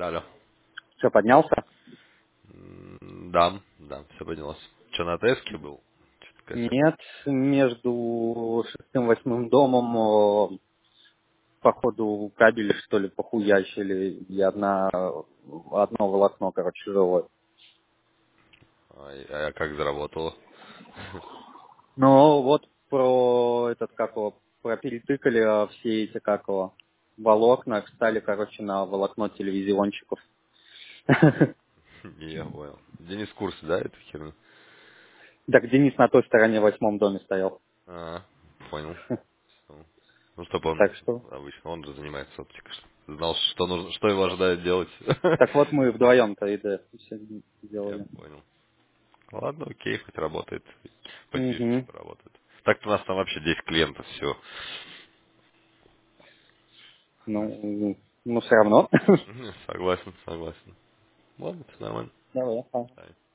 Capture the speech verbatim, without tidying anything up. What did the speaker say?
алло. Что, поднялся? М, Да, да, все поднялось. Что, на ТСке был? Что-то, конечно. Нет, между шестым и восьмым домом, о, походу, кабели, что ли, похуячили, и одна, одно волокно, короче, живое. А, я- а как заработало? Ну, вот про этот, как его, про перетыкали а, все эти, как его, волокна, встали, короче, на волокно телевизиончиков. Я понял. Денис в курсе, да, эту херню? Так Денис на той стороне в восьмом доме стоял. А, понял. Всё. Ну, чтоб он, Так что, обычно он же занимается оптикой. чтоб Знал, что нужно, что его ожидает делать. так вот мы вдвоем-то и да, все Я делали. понял. Ладно, окей, хоть работает. Почти Угу. что работает. Так-то у нас там вообще десять клиентов, все. Ну, ну, все равно. Согласен, согласен. Ладно, все нормально. Давай, ага. Давай.